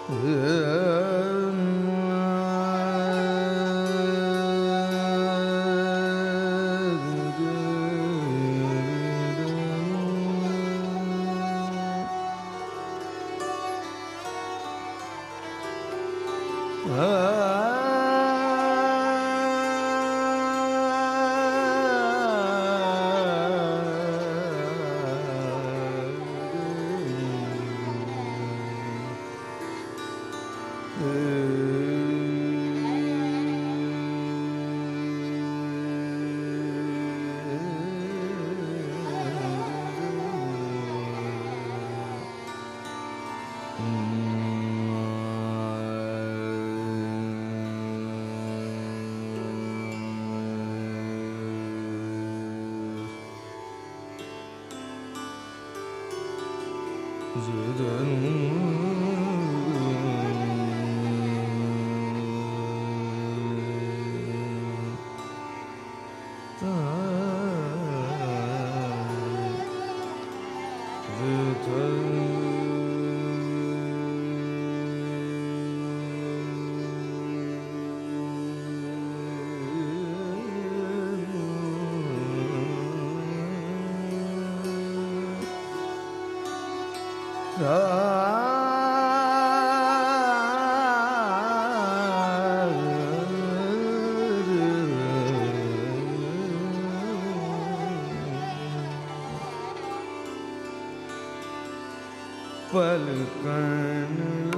पलकन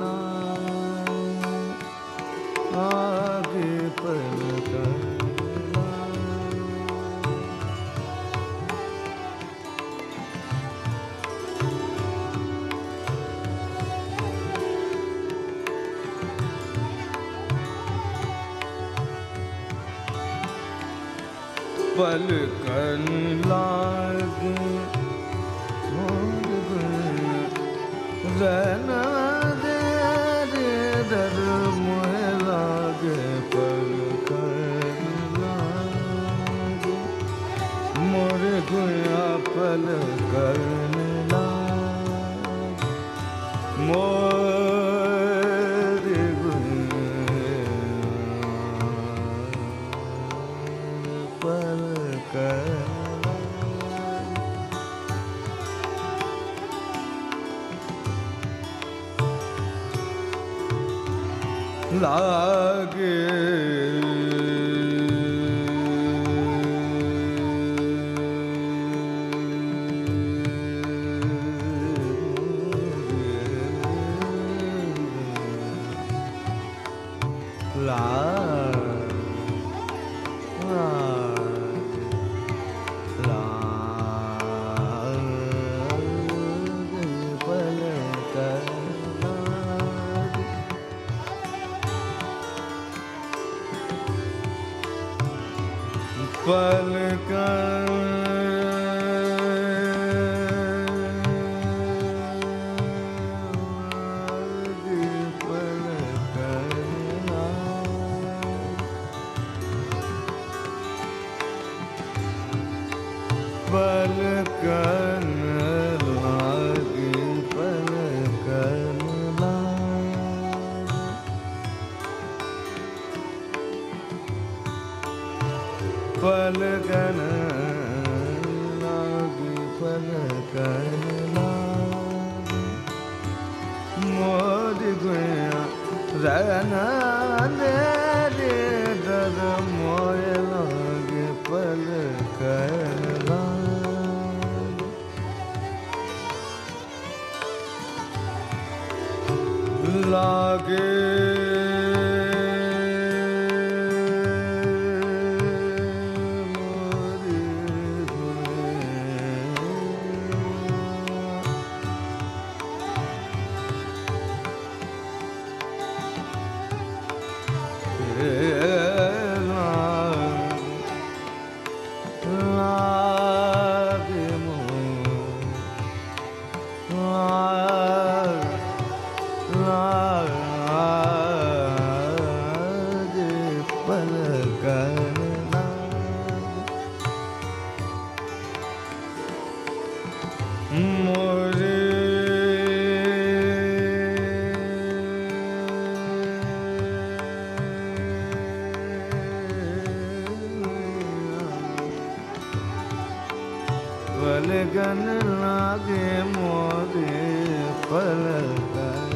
आगे पलकन पलकन लागे रहना दे रे दर मोहे लागे पलकन लागे मोरे गुया पलकन लागे मोरे गुया पलकन लागे पलकन लागे पलकन लागे पलकन लागे पलकन लागे मोर गुया रहना दे रे दर मोरे लागे पलकन लागे la गन लागे मोरे पलक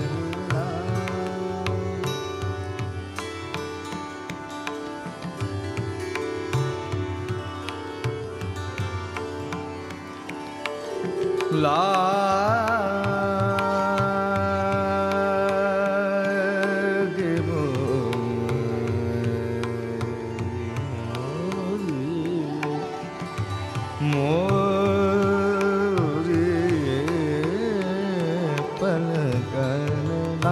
लागे मोरे पलकन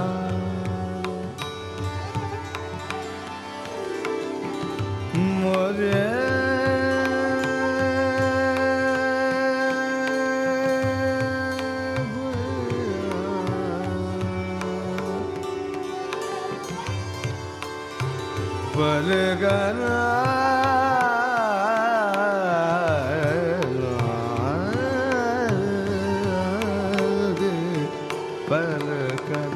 मोरे पलकना पलकन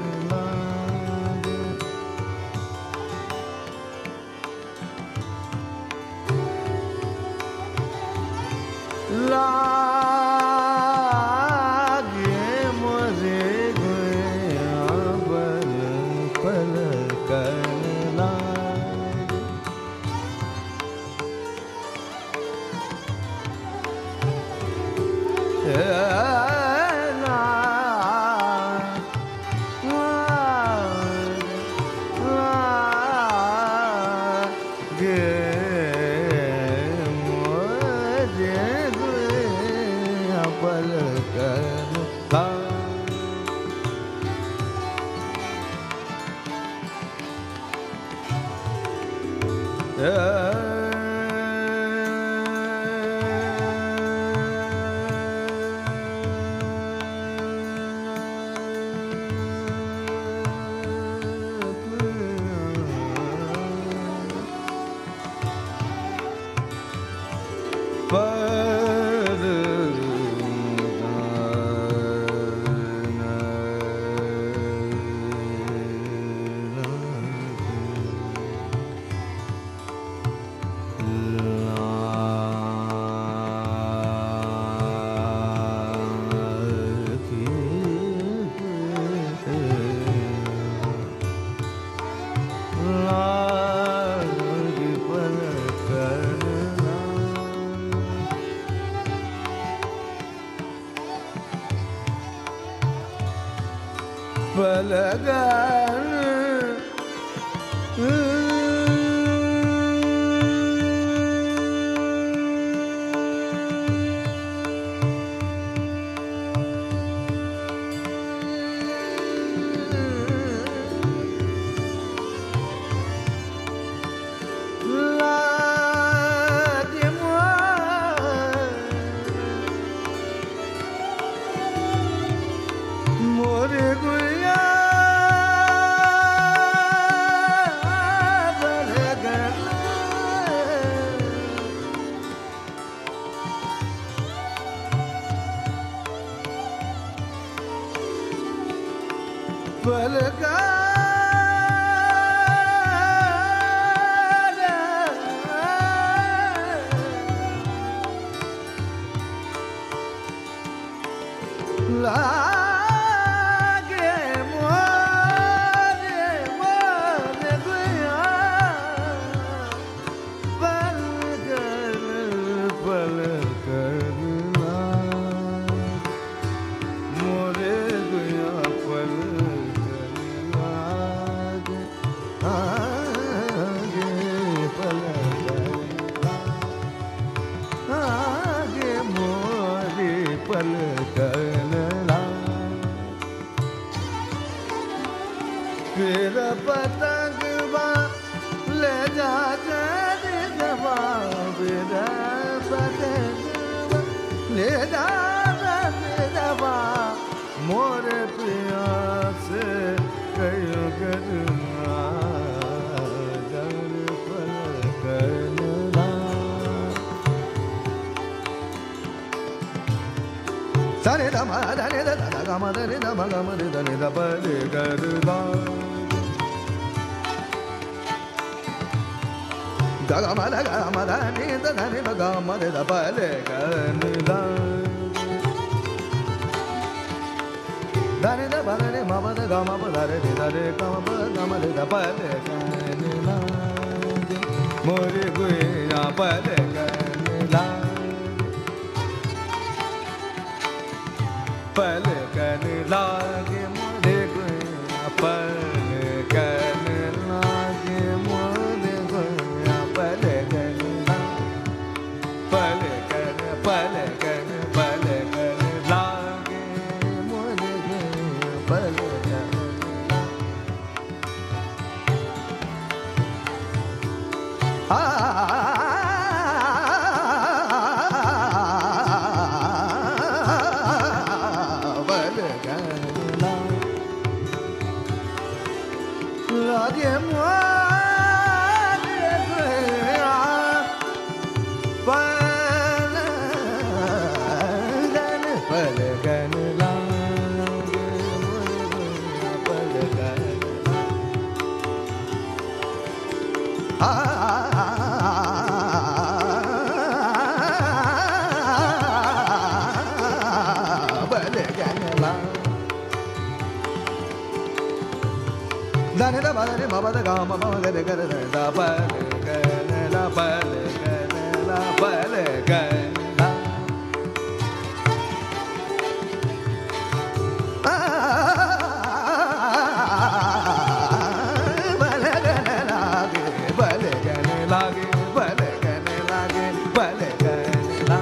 लागे मुझे गया बल पलकन Dani da ma dani da da ga ma dani da ma ga ma dani da pa de ga da da ga ma da ni da dani ba ga ma da pa de ga da Dani da ba da ma ba da ga ma ba da re da re ga ma ba ga ma re da pa le ga ni la ge mo re gu ya pa le ga ni la pa le ga ni la ge mo re gu ya pa le ga ni la ge mo re gu ya pa le ga ni la pa le ga ni pa le ga ni pa le ga ni la ge mo re gu ya pa le ga Dani da ba da ni ma ba da ga ma ba ga de ga de da ba le ga ne la ba le ga ne la ba le ga la ba le ga ne la ge ba le ga ne la ge ba le ga ne la ge ba le ga ne la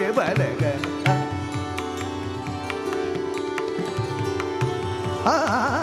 Ah